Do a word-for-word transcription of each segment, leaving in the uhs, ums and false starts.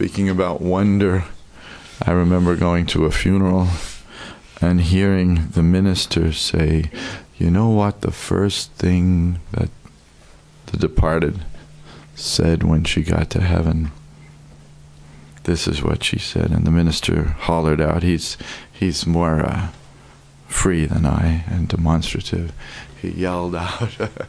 Speaking about wonder, I remember going to a funeral and hearing the minister say, you know what the first thing that the departed said when she got to heaven? This is what she said. And the minister hollered out. He's, he's more uh, free than I and demonstrative. He yelled out,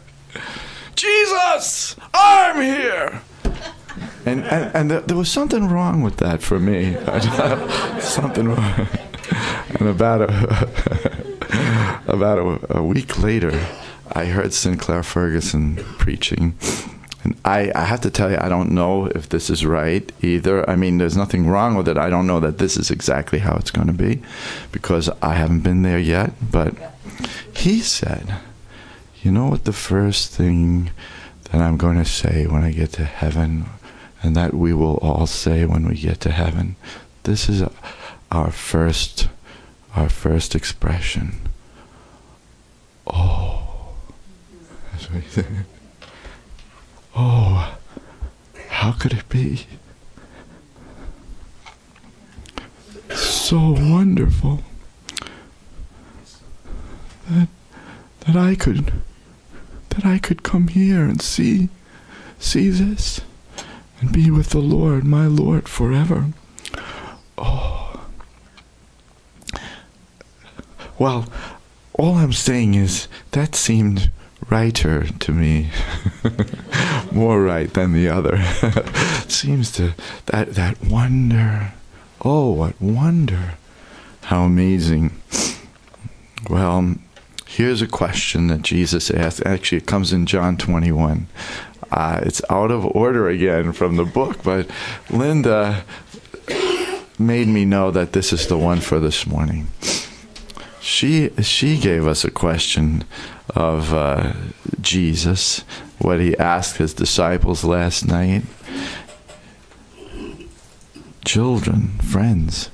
Jesus, I'm here! And and, and th- there was something wrong with that for me. Something wrong. And about a about a, a week later, I heard Sinclair Ferguson preaching. And I, I have to tell you, I don't know if this is right either. I mean, there's nothing wrong with it. I don't know that this is exactly how it's going to be, because I haven't been there yet. But he said, you know what the first thing that I'm going to say when I get to heaven, and that we will all say when we get to heaven? This is our first, our first expression. Oh. That's what he said. Oh, how could it be? So wonderful that that I could that I could come here and see see this and be with the Lord, my Lord, forever. Oh. Well, all I'm saying is that seemed righter to me, more right than the other. Seems to, that that wonder, oh, what wonder, how amazing. Well, here's a question that Jesus asked. Actually, it comes in John twenty-one. Uh, it's out of order again from the book, but Linda made me know that this is the one for this morning. She she gave us a question of uh, Jesus, what he asked his disciples last night. Children, friends,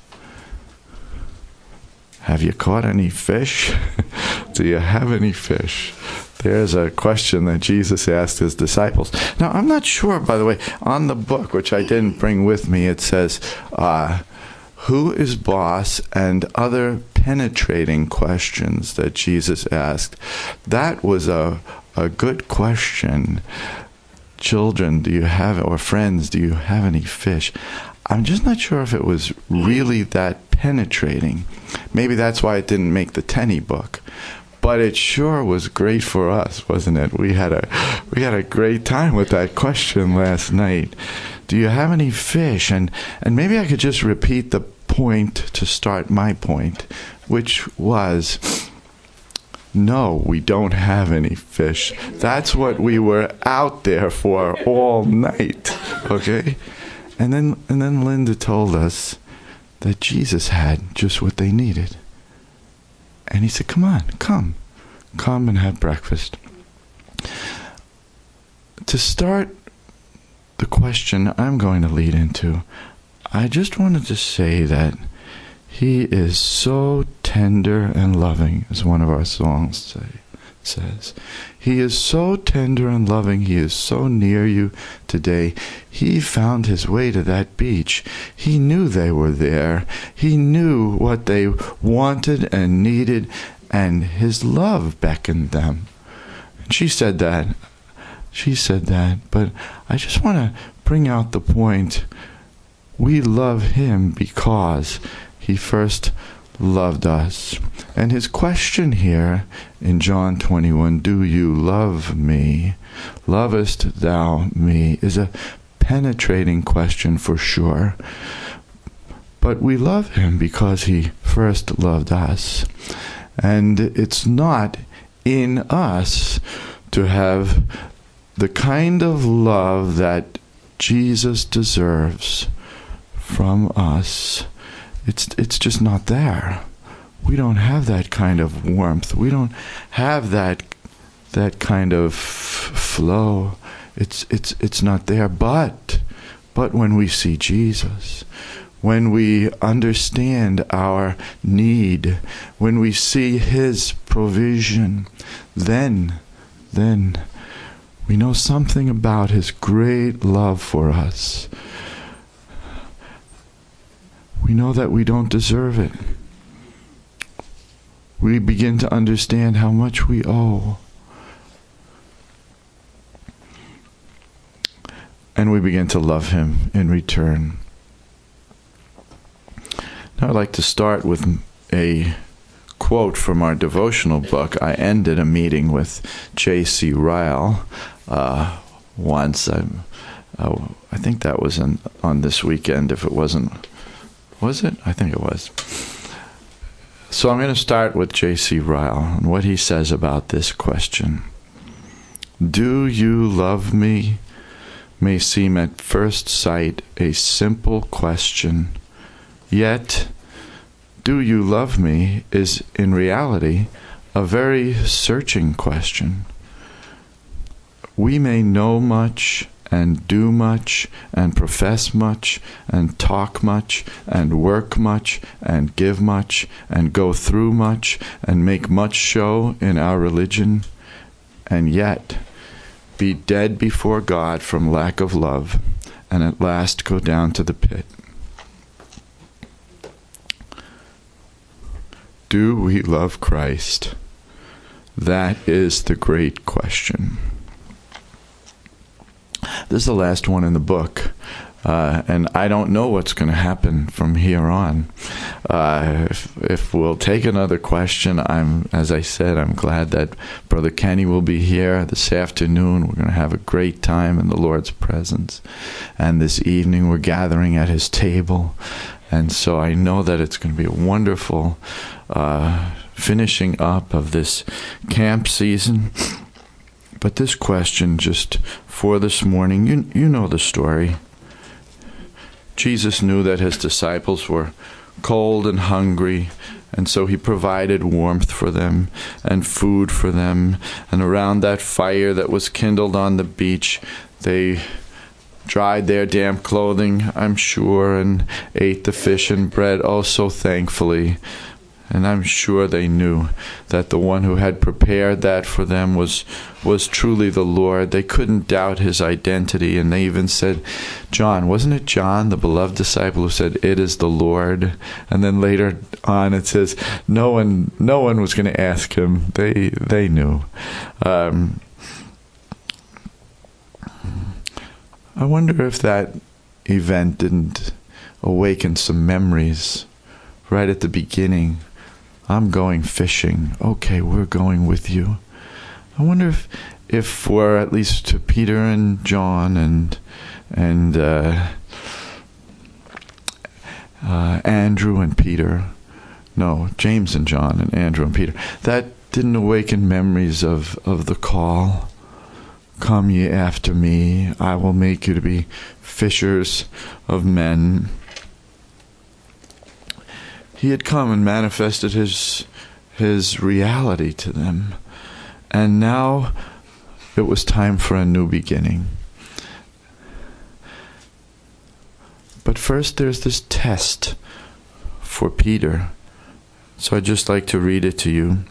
have you caught any fish? Do you have any fish? There's a question that Jesus asked his disciples. Now, I'm not sure, by the way, on the book, which I didn't bring with me, it says, uh, who is boss, and other penetrating questions that Jesus asked. That was a, a good question. Children, do you have, or friends, do you have any fish? I'm just not sure if it was really that penetrating. Maybe that's why it didn't make the Tenney book. But it sure was great for us, wasn't it? We had a we had a great time with that question last night. Do you have any fish? And and maybe I could just repeat the point to start my point, which was, no, we don't have any fish. That's what we were out there for all night. Okay? And then and then Linda told us that Jesus had just what they needed. And he said, come on, come. Come and have breakfast. To start the question I'm going to lead into, I just wanted to say that he is so tender and loving, as one of our songs say, says. He is so tender and loving. He is so near you today. He found his way to that beach. He knew they were there. He knew what they wanted and needed, and his love beckoned them. And she said that. She said that. But I just want to bring out the point. We love him because he first loved us. And his question here in John twenty-one, do you love me? Lovest thou me? Is a penetrating question for sure. But we love him because he first loved us. And it's not in us to have the kind of love that Jesus deserves from us. It's it's just not there. We don't have that kind of warmth. We don't have that that kind of flow. It's it's it's not there. But but when we see Jesus, when we understand our need, when we see his provision, then then we know something about his great love for us. we know that we don't deserve it. We begin to understand how much we owe. And we begin to love him in return. Now I'd like to start with a quote from our devotional book. I ended a meeting with J C Ryle uh, once. I, uh, I think that was in, on this weekend, if it wasn't. Was it? I think it was. So I'm going to start with J C Ryle and what he says about this question. Do you love me? May seem at first sight a simple question, yet, do you love me is in reality a very searching question. We may know much and do much and profess much and talk much and work much and give much and go through much and make much show in our religion, and yet be dead before God from lack of love, and at last go down to the pit. Do we love Christ? That is the great question. This is the last one in the book, uh, and I don't know what's going to happen from here on. Uh, if, if we'll take another question, I'm, as I said, I'm glad that Brother Kenny will be here this afternoon. We're going to have a great time in the Lord's presence. And this evening we're gathering at his table. And so I know that it's going to be a wonderful uh, finishing up of this camp season. But this question, just for this morning, you, you know the story. Jesus knew that his disciples were cold and hungry, and so he provided warmth for them and food for them. And around that fire that was kindled on the beach, they dried their damp clothing, I'm sure, and ate the fish and bread oh so thankfully. And I'm sure they knew that the one who had prepared that for them was was truly the Lord. They couldn't doubt his identity, and they even said, John, wasn't it John, the beloved disciple, who said, it is the Lord? And then later on it says, no one no one was going to ask him. They, they knew. Um, I wonder if that event didn't awaken some memories right at the beginning. I'm going fishing. Okay, we're going with you. I wonder if, if for at least to Peter and John and and uh, uh, Andrew and Peter, no, James and John and Andrew and Peter, that didn't awaken memories of, of the call. Come ye after me, I will make you to be fishers of men. He had come and manifested his his reality to them. And now it was time for a new beginning. But first there's this test for Peter. So I'd just like to read it to you.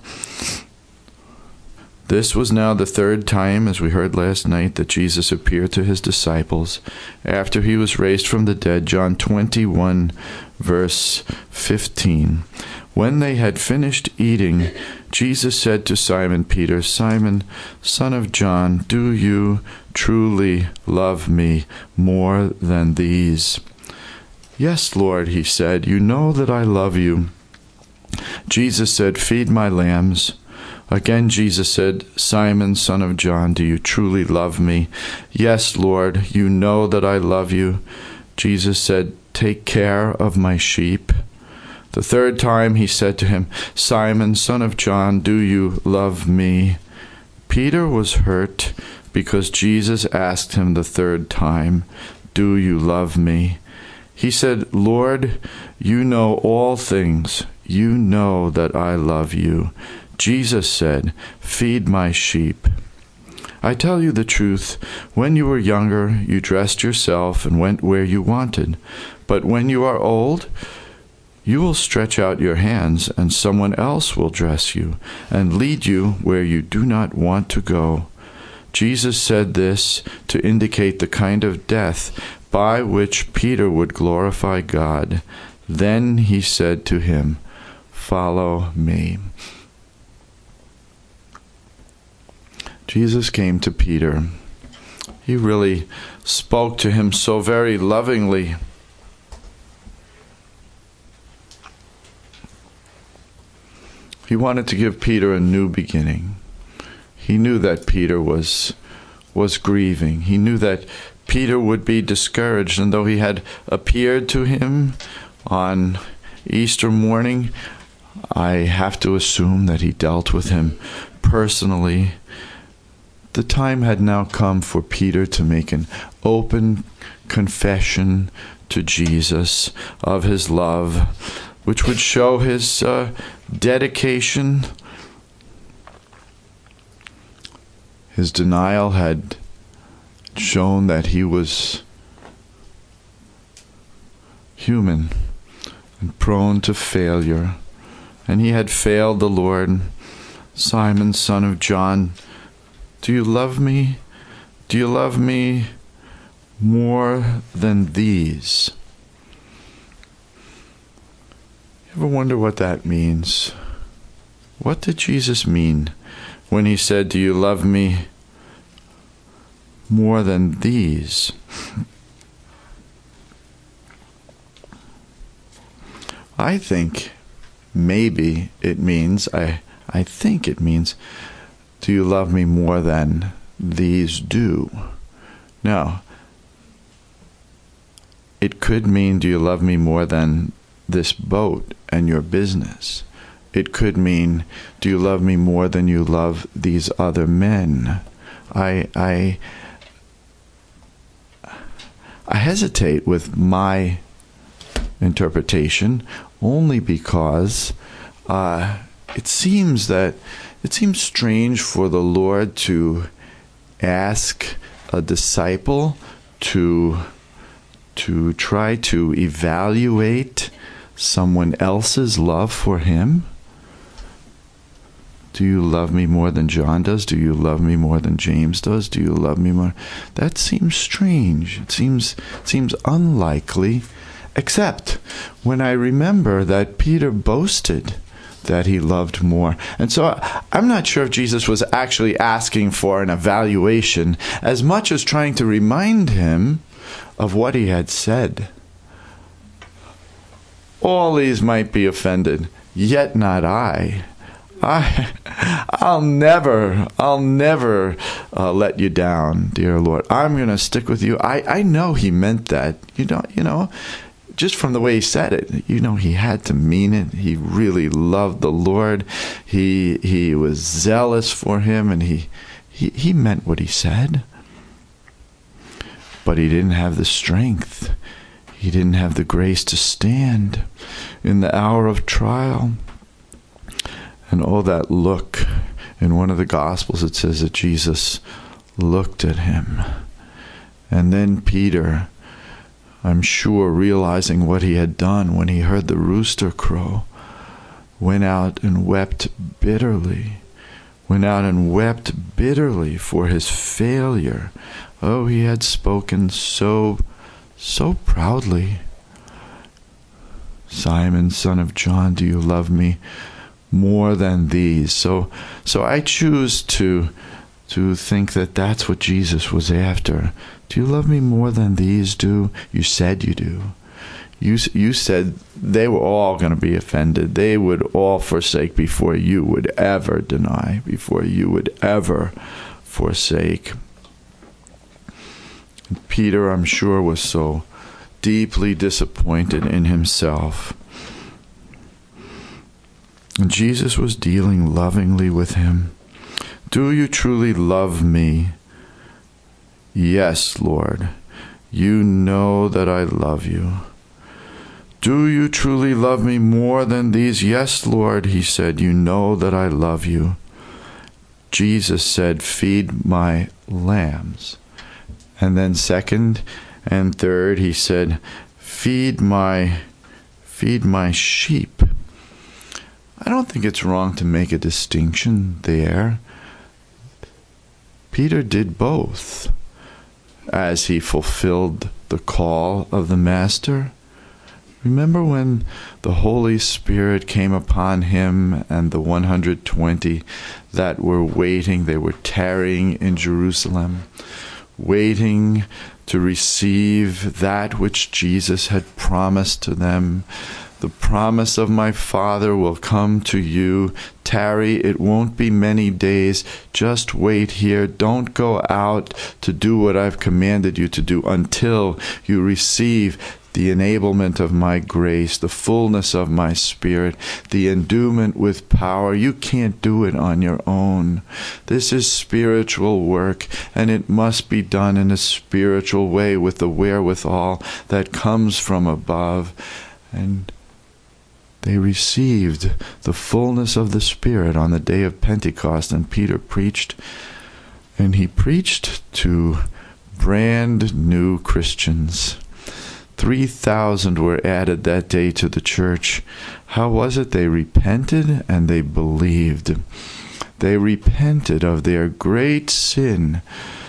This was now the third time, as we heard last night, that Jesus appeared to his disciples after he was raised from the dead. John twenty-one, verse fifteen. When they had finished eating, Jesus said to Simon Peter, Simon, son of John, do you truly love me more than these? Yes, Lord, he said, you know that I love you. Jesus said, feed my lambs. Again Jesus said, Simon, son of John, do you truly love me? Yes, Lord, you know that I love you. Jesus said, take care of my sheep. The third time he said to him, Simon, son of John, do you love me? Peter was hurt because Jesus asked him the third time, do you love me? He said, Lord, you know all things. You know that I love you. Jesus said, feed my sheep. I tell you the truth, when you were younger, you dressed yourself and went where you wanted. But when you are old, you will stretch out your hands, and someone else will dress you and lead you where you do not want to go. Jesus said this to indicate the kind of death by which Peter would glorify God. Then he said to him, "Follow me." Jesus came to Peter. He really spoke to him so very lovingly. He wanted to give Peter a new beginning. He knew that Peter was was grieving. He knew that Peter would be discouraged, and though he had appeared to him on Easter morning, I have to assume that he dealt with him personally. The time had now come for Peter to make an open confession to Jesus of his love, which would show his uh, dedication. His denial had shown that he was human and prone to failure, and he had failed the Lord. "Simon, son of John, do you love me? Do you love me more than these?" You ever wonder what that means? What did Jesus mean when he said, "Do you love me more than these?" I think maybe it means, I, I think it means, do you love me more than these do? Now, it could mean, do you love me more than this boat and your business? It could mean, do you love me more than you love these other men? I, I, I hesitate with my interpretation only because uh, it seems that it seems strange for the Lord to ask a disciple to to try to evaluate someone else's love for him. Do you love me more than John does? Do you love me more than James does? Do you love me more? That seems strange. It seems it seems unlikely, except when I remember that Peter boasted that he loved more. And so I'm not sure if Jesus was actually asking for an evaluation as much as trying to remind him of what he had said. All these might be offended, yet not I. I, I'll never, I'll never uh, let you down, dear Lord. I'm going to stick with you. I, I know he meant that. You know, you know, just from the way he said it, you know, he had to mean it. He really loved the Lord. He he was zealous for him, and he he, he meant what he said. But he didn't have the strength. He didn't have the grace to stand in the hour of trial. And oh, that look. In one of the Gospels, it says that Jesus looked at him. And then Peter, I'm sure, realizing what he had done when he heard the rooster crow, went out and wept bitterly. Went out and wept bitterly for his failure. Oh, he had spoken so, so proudly. "Simon, son of John, do you love me more than these?" So, so I choose to, to think that that's what Jesus was after. Do you love me more than these do? You said you do. You, you said they were all going to be offended. They would all forsake before you would ever deny, before you would ever forsake. Peter, I'm sure, was so deeply disappointed in himself. And Jesus was dealing lovingly with him. "Do you truly love me?" "Yes, Lord. You know that I love you." "Do you truly love me more than these?" "Yes, Lord," he said. "You know that I love you." Jesus said, "Feed my lambs." And then second and third, he said, Feed my, feed my sheep." I don't think it's wrong to make a distinction there. Peter did both as he fulfilled the call of the Master. Remember when the Holy Spirit came upon him and the one hundred twenty that were waiting, they were tarrying in Jerusalem, waiting to receive that which Jesus had promised to them. The promise of my Father will come to you. Tarry, it won't be many days. Just wait here. Don't go out to do what I've commanded you to do until you receive the enablement of my grace, the fullness of my Spirit, the endowment with power. You can't do it on your own. This is spiritual work, and it must be done in a spiritual way with the wherewithal that comes from above. And they received the fullness of the Spirit on the day of Pentecost, and Peter preached, and he preached to brand new Christians. three thousand were added that day to the church. How was it? They repented and they believed. They repented of their great sin.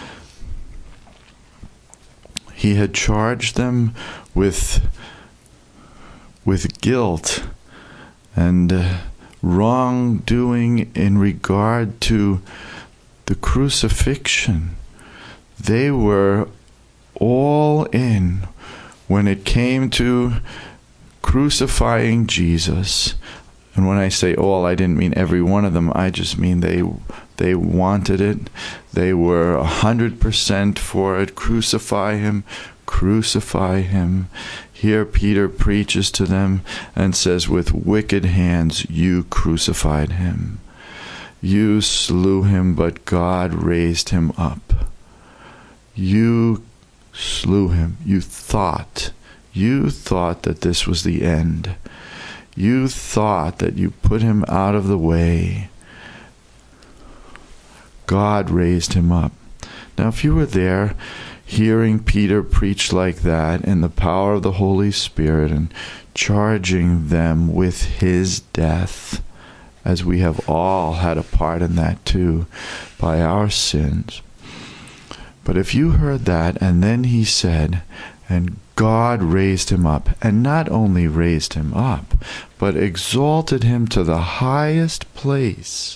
He had charged them with, with guilt and uh, wrongdoing in regard to the crucifixion. They were all in when it came to crucifying Jesus. And when I say all, I didn't mean every one of them. I just mean they they wanted it. They were a hundred percent for it. Crucify him, crucify him. Here Peter preaches to them and says, with wicked hands you crucified him. You slew him, but God raised him up. You slew him. You thought, you thought that this was the end. You thought that you put him out of the way. God raised him up. Now, if you were there hearing Peter preach like that in the power of the Holy Spirit and charging them with his death, as we have all had a part in that too, by our sins. But if you heard that, and then he said, and God raised him up, and not only raised him up, but exalted him to the highest place,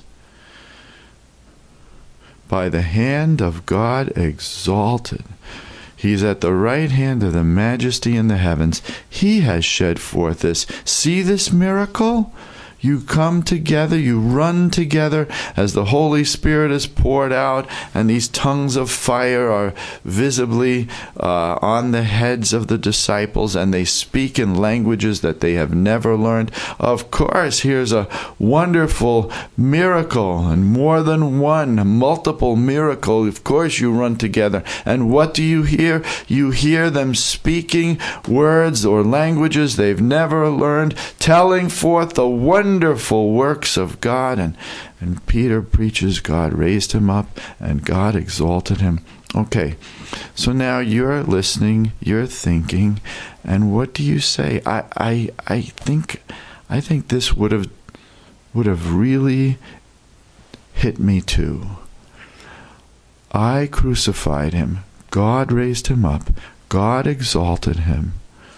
by the hand of God exalted. He's at the right hand of the majesty in the heavens. He has shed forth this. See this miracle? You come together, you run together as the Holy Spirit is poured out, and these tongues of fire are visibly uh, on the heads of the disciples, and they speak in languages that they have never learned. Of course, here's a wonderful miracle, and more than one, multiple miracle. Of course, you run together. And what do you hear? You hear them speaking words or languages they've never learned, telling forth the wonder wonderful works of God. And, and Peter preaches God raised him up and God exalted him. Okay, so now you're listening, you're thinking, and what do you say? I I, I think I think this would have would have really hit me too. I crucified him. God raised him up. God exalted him.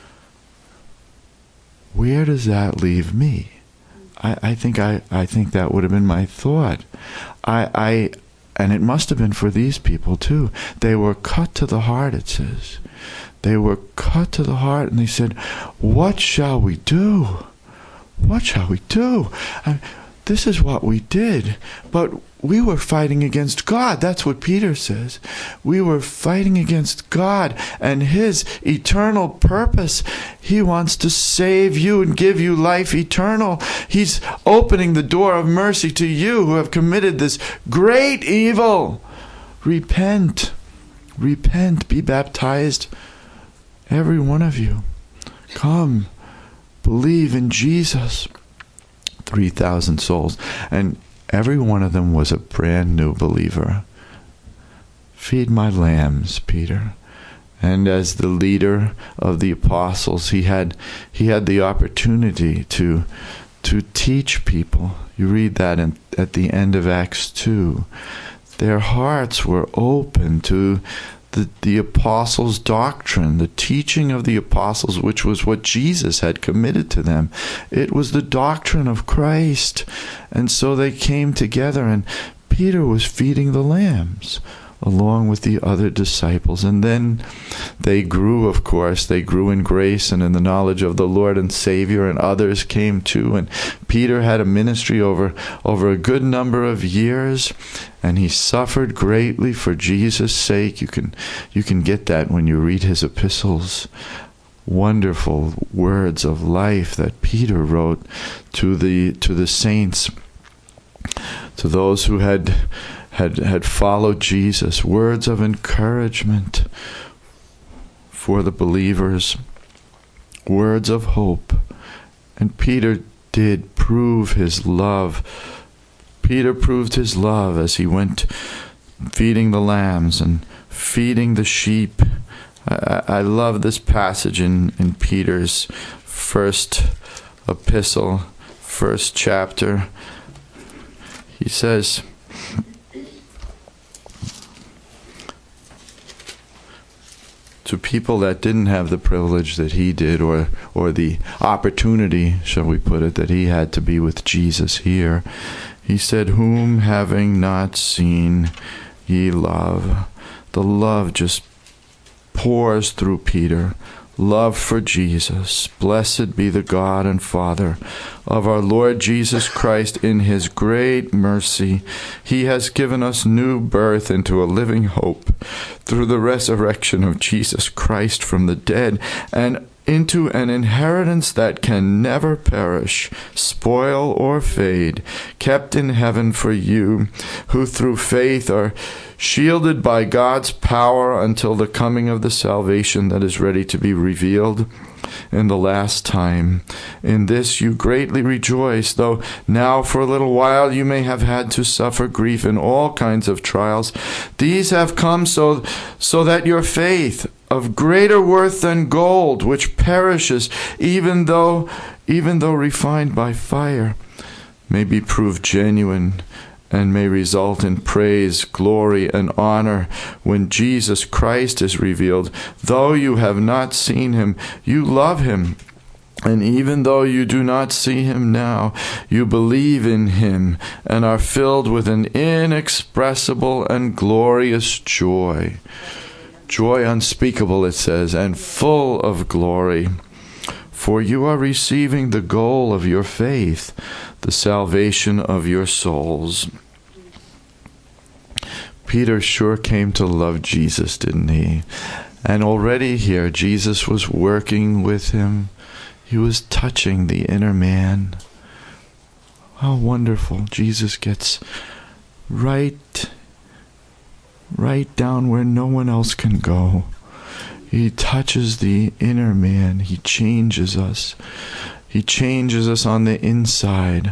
Where does that leave me? I, I think I, I think that would have been my thought. I, I, and it must have been for these people too. They were cut to the heart, it says. They were cut to the heart, and they said, what shall we do? What shall we do? I, this is what we did. But we were fighting against God. That's what Peter says. We were fighting against God and his eternal purpose. He wants to save you and give you life eternal. He's opening the door of mercy to you who have committed this great evil. Repent. Repent. Be baptized. Every one of you. Come. Believe in Jesus. three thousand souls. And every one of them was a brand new believer. Feed my lambs, Peter. And as the leader of the apostles, he had he had the opportunity to to teach people. You read that in, at the end of Acts two. Their hearts were open to the, the apostles' doctrine, the teaching of the apostles, which was what Jesus had committed to them. It was the doctrine of Christ. And so they came together, and Peter was feeding the lambs along with the other disciples. And then they grew, of course. They grew in grace and in the knowledge of the Lord and Savior, and others came too. And Peter had a ministry over, over a good number of years, and he suffered greatly for Jesus' sake. You can, you can get that when you read his epistles. Wonderful words of life that Peter wrote to the, to the saints, to those who had had had followed Jesus, words of encouragement for the believers, words of hope. And Peter did prove his love. Peter proved his love as he went feeding the lambs and feeding the sheep. I, I love this passage in, in Peter's first epistle, first chapter. He says, to people that didn't have the privilege that he did, or or the opportunity, shall we put it, that he had to be with Jesus here, he said, whom having not seen ye love. The love just pours through Peter. Love for Jesus. Blessed be the God and Father of our Lord Jesus Christ. In his great mercy, he has given us new birth into a living hope through the resurrection of Jesus Christ from the dead, and into an inheritance that can never perish, spoil, or fade, kept in heaven for you, who through faith are shielded by God's power until the coming of the salvation that is ready to be revealed in the last time. In this you greatly rejoice, though now for a little while you may have had to suffer grief in all kinds of trials. These have come so, so that your faith, of greater worth than gold, which perishes even though, even though refined by fire, may be proved genuine and may result in praise, glory, and honor when Jesus Christ is revealed. Though you have not seen him, you love him. And even though you do not see him now, you believe in him and are filled with an inexpressible and glorious joy. Joy unspeakable, it says, and full of glory. For you are receiving the goal of your faith, the salvation of your souls. Peter sure came to love Jesus, didn't he? And already here, Jesus was working with him. He was touching the inner man. How wonderful. Jesus gets right, right down where no one else can go. He touches the inner man. He changes us. He changes us on the inside.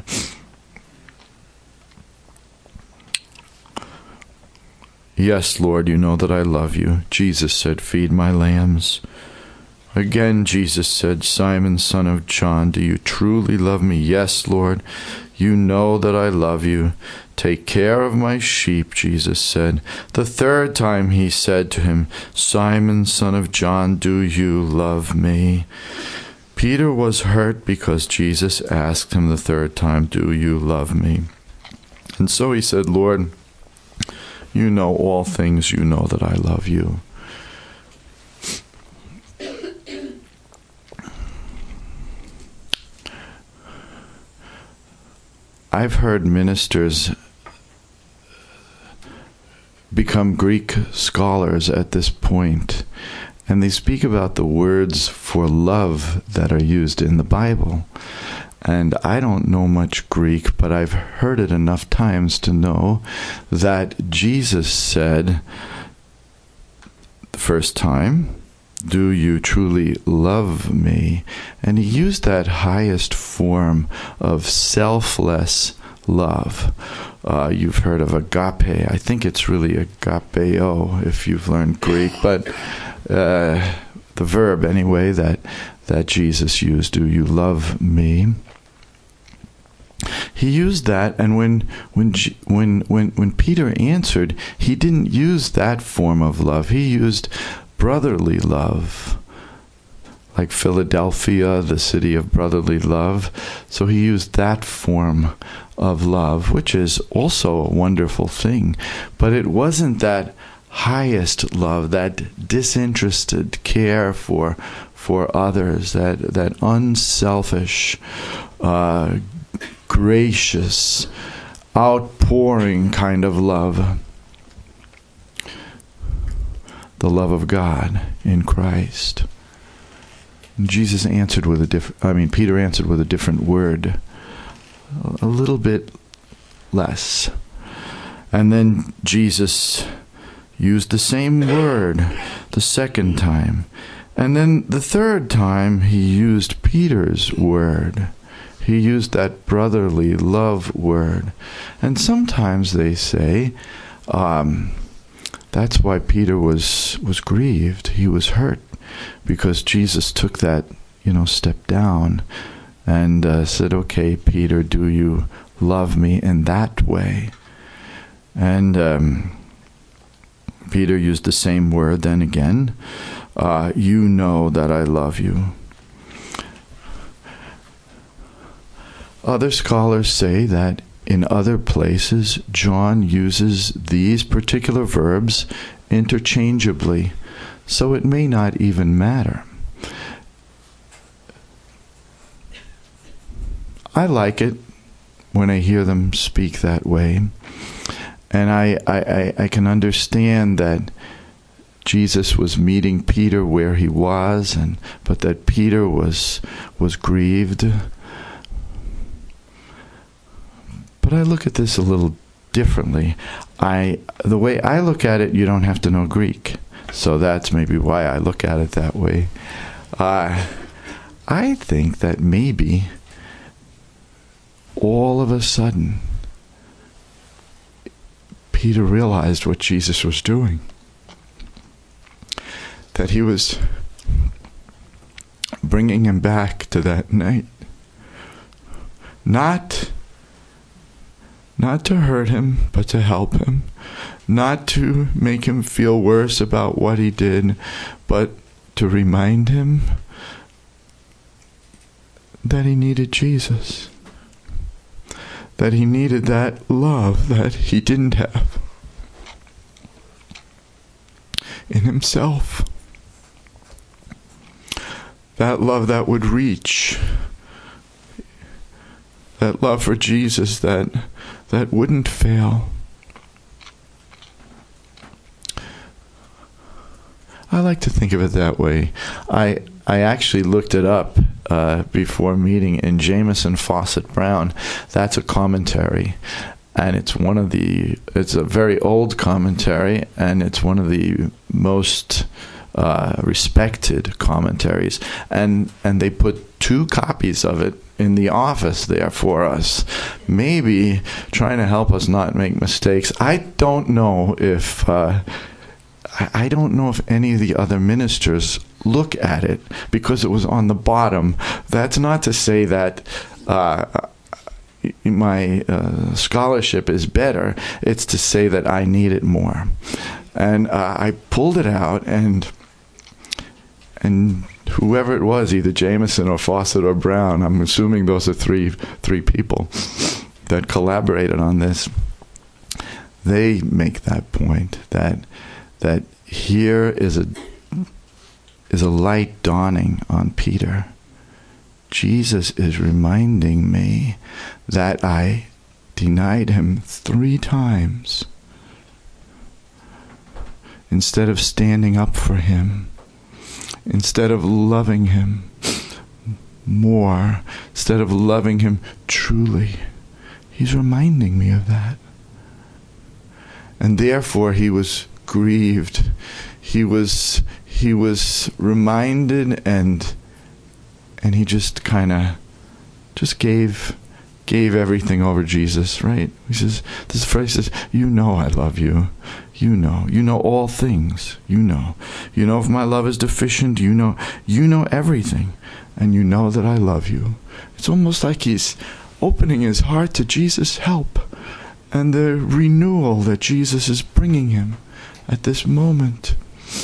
Yes, Lord, you know that I love you. Jesus said, feed my lambs. Again, Jesus said, Simon, son of John, do you truly love me? Yes, Lord, you know that I love you. Take care of my sheep, Jesus said. The third time he said to him, Simon, son of John, do you love me? Peter was hurt because Jesus asked him the third time, do you love me? And so he said, Lord, you know all things, you know that I love you. I've heard ministers become Greek scholars at this point, and they speak about the words for love that are used in the Bible. And I don't know much Greek, but I've heard it enough times to know that Jesus said the first time, do you truly love me? And he used that highest form of selfless love. Uh, you've heard of agape. I think it's really agapeo if you've learned Greek, but uh, the verb anyway that that Jesus used, do you love me? he used that, and when when when when when Peter answered, he didn't use that form of love. He used brotherly love, like Philadelphia, the city of brotherly love. So he used that form of love, which is also a wonderful thing. But it wasn't that highest love, that disinterested care for for others, that that unselfish, uh, gracious, outpouring kind of love. The love of God in Christ. And Jesus answered with a different, I mean, Peter answered with a different word, a little bit less. And then Jesus used the same word the second time. And then the third time, he used Peter's word. He used that brotherly love word. And sometimes they say, um, that's why Peter was, was grieved. He was hurt because Jesus took that, you know, step down and uh, said, okay, Peter, do you love me in that way? And um, Peter used the same word then again. Uh, you know that I love you. Other scholars say that in other places, John uses these particular verbs interchangeably, so it may not even matter. I like it when I hear them speak that way, and I, I, I, I can understand that Jesus was meeting Peter where he was, and but that Peter was was grieved. But I look at this a little differently. I the way I look at it, you don't have to know Greek, so that's maybe why I look at it that way. Uh, I think that maybe all of a sudden Peter realized what Jesus was doing. That he was bringing him back to that night. Not, not to hurt him, but to help him. Not to make him feel worse about what he did, but to remind him that he needed Jesus. That he needed that love that he didn't have in himself. That love that would reach. That love for Jesus that that wouldn't fail. I like to think of it that way. I I actually looked it up uh, before meeting in Jamieson Fawcett Brown. That's a commentary, and it's one of the. It's a very old commentary, and it's one of the most Uh, respected commentaries, and and they put two copies of it in the office there for us, maybe trying to help us not make mistakes. I don't know if uh, I, I don't know if any of the other ministers look at it because it was on the bottom. That's not to say that uh, my uh, scholarship is better. It's to say that I need it more. And uh, I pulled it out, and And whoever it was, either Jamieson or Fawcett or Brown, I'm assuming those are three three people that collaborated on this. They make that point that that here is a is a light dawning on Peter. Jesus is reminding me that I denied him three times instead of standing up for him. Instead of loving him more, instead of loving him truly. He's reminding me of that. And therefore he was grieved. He was he was reminded, and and he just kind of just gave gave everything over Jesus, right? He says, this phrase says, you know I love you. You know. You know all things. You know. You know if my love is deficient. You know. You know everything. And you know that I love you. It's almost like he's opening his heart to Jesus' help and the renewal that Jesus is bringing him at this moment.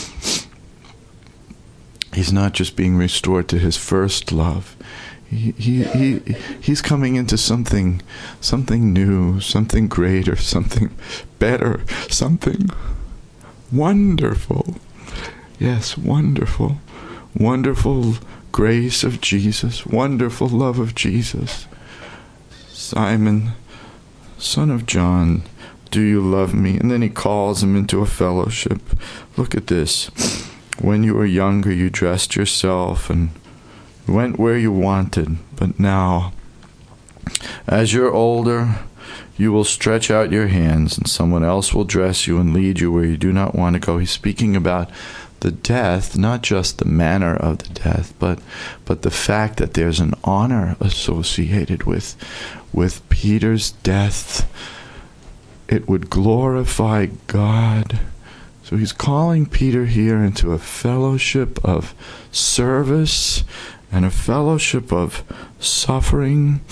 He's not just being restored to his first love. He, he, he, he's coming into something, something new, something greater, something better, something wonderful. Yes, wonderful. Wonderful grace of Jesus, wonderful love of Jesus. Simon, son of John, do you love me? And then he calls him into a fellowship. Look at this. When you were younger, you dressed yourself and went where you wanted. But now, as you're older, you will stretch out your hands, and someone else will dress you and lead you where you do not want to go. He's speaking about the death, not just the manner of the death, but but the fact that there's an honor associated with with Peter's death. It would glorify God. So he's calling Peter here into a fellowship of service and a fellowship of suffering,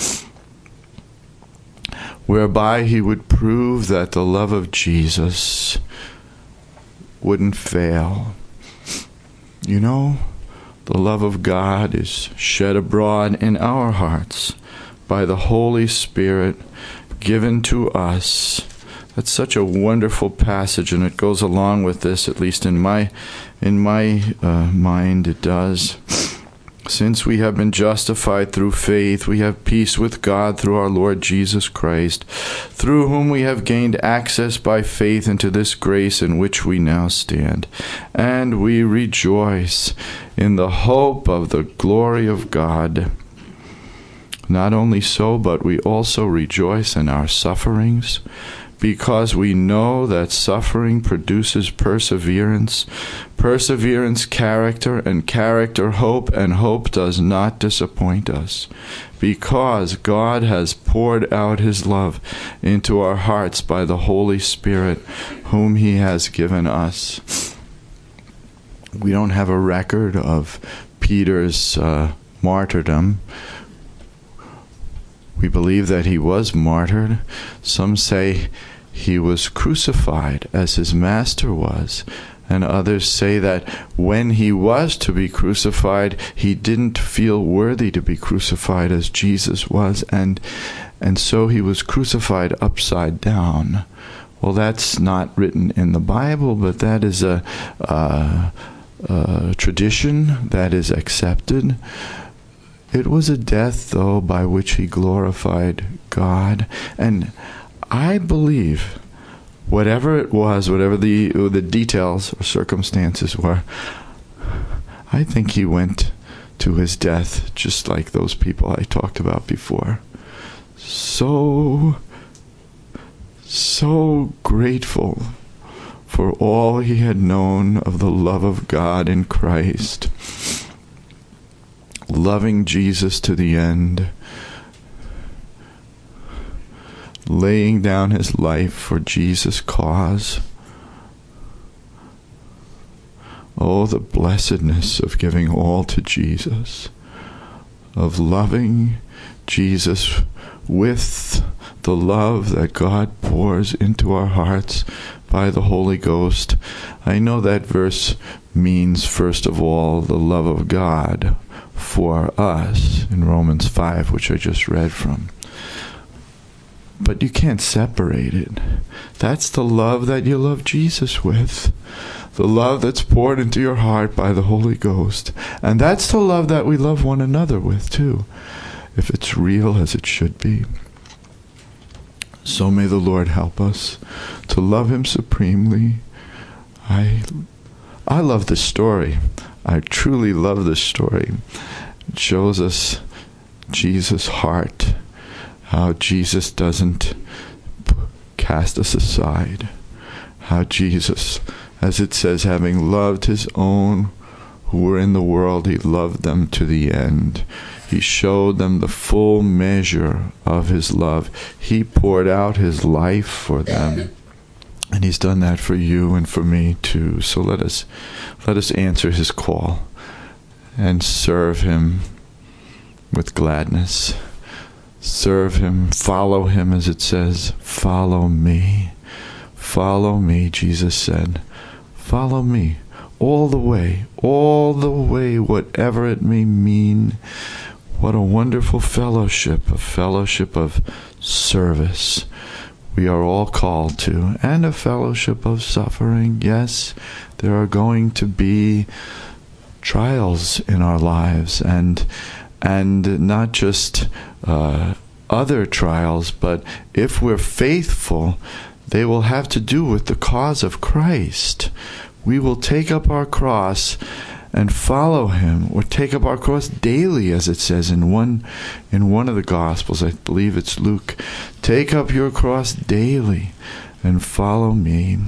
whereby he would prove that the love of Jesus wouldn't fail. You know, the love of God is shed abroad in our hearts by the Holy Spirit given to us. That's such a wonderful passage, and it goes along with this, at least in my in my uh, mind it does. Since we have been justified through faith, we have peace with God through our Lord Jesus Christ, through whom we have gained access by faith into this grace in which we now stand. And we rejoice in the hope of the glory of God. Not only so, but we also rejoice in our sufferings, because we know that suffering produces perseverance, perseverance character, and character hope, and hope does not disappoint us, because God has poured out his love into our hearts by the Holy Spirit, whom he has given us. We don't have a record of Peter's uh, martyrdom. We believe that he was martyred. Some say he was crucified as his master was. And others say that when he was to be crucified, he didn't feel worthy to be crucified as Jesus was. And, and so he was crucified upside down. Well, that's not written in the Bible, but that is a, a, a tradition that is accepted. It was a death, though, by which he glorified God. And I believe, whatever it was, whatever the the details or circumstances were, I think he went to his death just like those people I talked about before. So, so grateful for all he had known of the love of God in Christ. Loving Jesus to the end, laying down his life for Jesus' cause. Oh, the blessedness of giving all to Jesus, of loving Jesus with the love that God pours into our hearts by the Holy Ghost. I know that verse means, first of all, the love of God for us in Romans five, which I just read from. But you can't separate it. That's the love that you love Jesus with. The love that's poured into your heart by the Holy Ghost. And that's the love that we love one another with, too, if it's real as it should be. So may the Lord help us to love him supremely. I, I love this story. I truly love this story. It shows us Jesus' heart, how Jesus doesn't cast us aside, how Jesus, as it says, having loved his own who were in the world, he loved them to the end. He showed them the full measure of his love. He poured out his life for them. And he's done that for you and for me too. So let us let us answer his call and serve him with gladness. serve him, follow him, as it says. Follow me. Follow me, Jesus said. Follow me all the way, all the way, whatever it may mean. What a wonderful fellowship, a fellowship of service we are all called to, and a fellowship of suffering. Yes, there are going to be trials in our lives, and and not just uh, other trials, but if we're faithful, they will have to do with the cause of Christ. We will take up our cross and follow him, or take up our cross daily, as it says in one in one of the Gospels. I believe it's Luke. Take up your cross daily and follow me.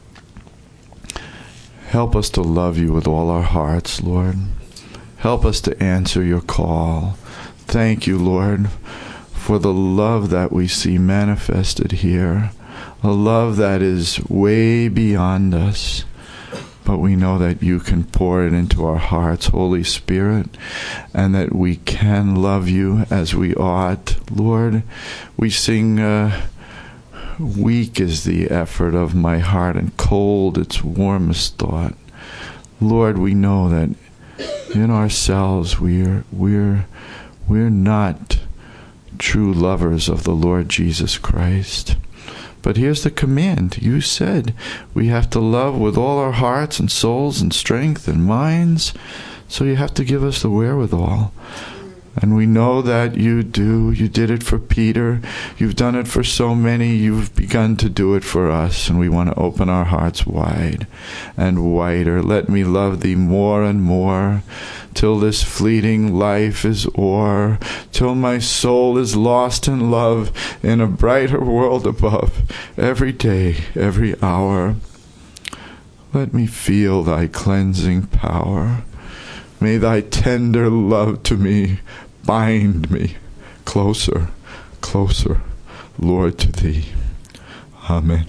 Help us to love you with all our hearts, Lord. Help us to answer your call. Thank you, Lord, for the love that we see manifested here, a love that is way beyond us. But we know that you can pour it into our hearts, Holy Spirit, and that we can love you as we ought. Lord, we sing, uh, weak is the effort of my heart, and cold its warmest thought. Lord, we know that in ourselves we're, we're, we're not true lovers of the Lord Jesus Christ. But here's the command. You said we have to love with all our hearts and souls and strength and minds. So you have to give us the wherewithal. And we know that you do. You did it for Peter. You've done it for so many. You've begun to do it for us. And we want to open our hearts wide and wider. Let me love thee more and more, till this fleeting life is o'er, till my soul is lost in love in a brighter world above. Every day, every hour, let me feel thy cleansing power. May thy tender love to me bind me closer, closer, Lord, to thee. Amen.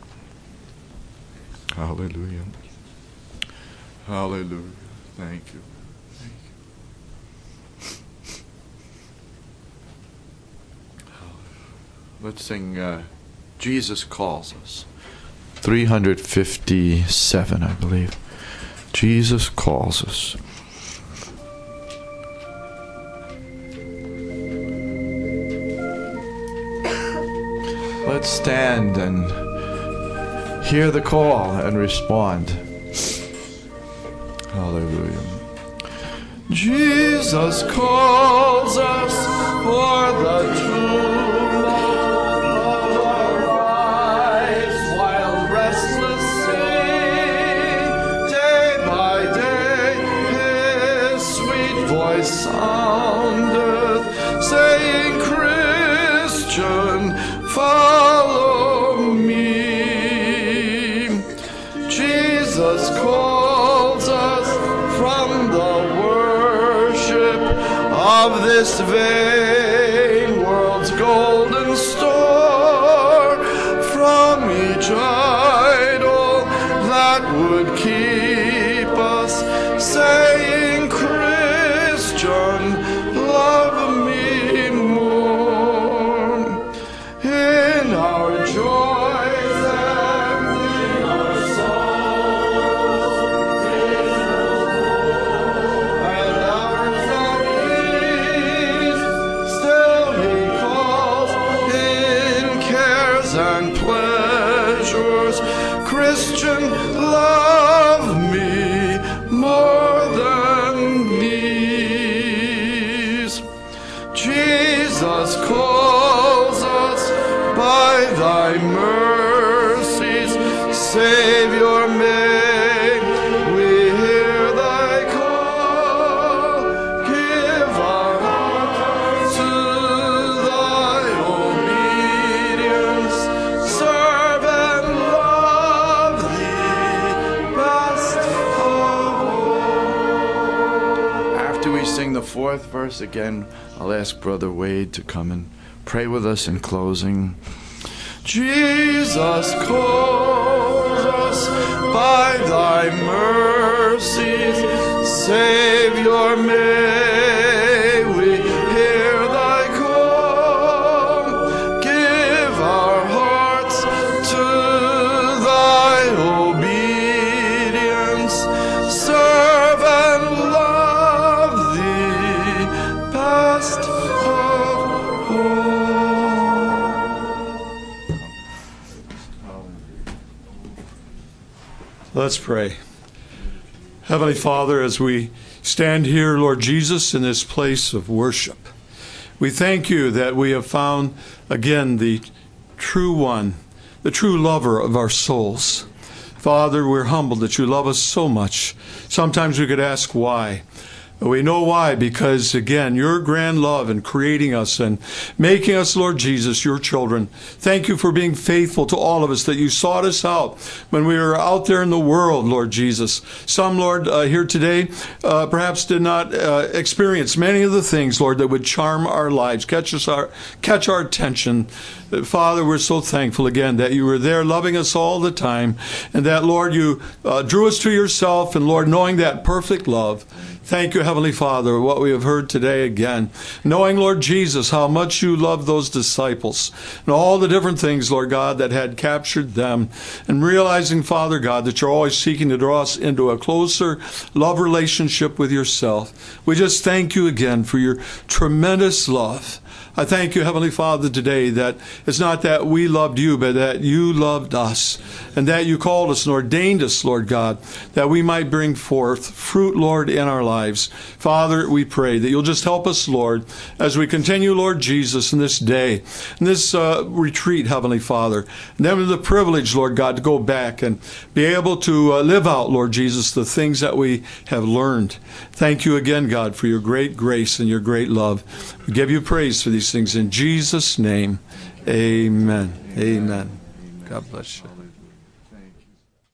Hallelujah. Hallelujah. Thank you. Thank you. Let's sing uh, Jesus Calls Us. three hundred fifty-seven, I believe. Jesus Calls Us. Let's stand and hear the call and respond. Hallelujah. Jesus calls us for the true love of our lives, while restless sing, day by day his sweet voice soundeth, saying, Christian, follow me. Jesus calls us from the worship of this vain world's golden store, from each idol that would keep us, saying, Christian, love me more. In our joys and in our sorrows, and hours of ease, still he calls in cares and pleasures. Christian, love me more than these. Jesus calls us by thy mercies, Savior, may we hear thy call. Give our hearts to thy obedience, serve and love thee best of all. After we sing the fourth verse again, I'll ask Brother Wade to come and pray with us in closing. Jesus calls us by thy mercies, Savior, may we hear thy call. Let's pray. Heavenly Father, as we stand here, Lord Jesus, in this place of worship, we thank you that we have found, again, the true one, the true lover of our souls. Father, we're humbled that you love us so much. Sometimes we could ask why. We know why, because, again, your grand love in creating us and making us, Lord Jesus, your children. Thank you for being faithful to all of us, that you sought us out when we were out there in the world, Lord Jesus. Some, Lord, uh, here today uh, perhaps did not uh, experience many of the things, Lord, that would charm our lives, catch us our, catch our attention. Father, we're so thankful again that you were there loving us all the time, and that, Lord, you uh, drew us to yourself, and, Lord, knowing that perfect love. Thank you, Heavenly Father, what we have heard today again. Knowing, Lord Jesus, how much you loved those disciples and all the different things, Lord God, that had captured them. And realizing, Father God, that you're always seeking to draw us into a closer love relationship with yourself. We just thank you again for your tremendous love. I thank you, Heavenly Father, today that it's not that we loved you, but that you loved us, and that you called us and ordained us, Lord God, that we might bring forth fruit, Lord, in our lives. Father, we pray that you'll just help us, Lord, as we continue, Lord Jesus, in this day, in this uh, retreat, Heavenly Father, and then the privilege, Lord God, to go back and be able to uh, live out, Lord Jesus, the things that we have learned. Thank you again, God, for your great grace and your great love. We give you praise for these things in Jesus' name. Amen. Amen. God bless you.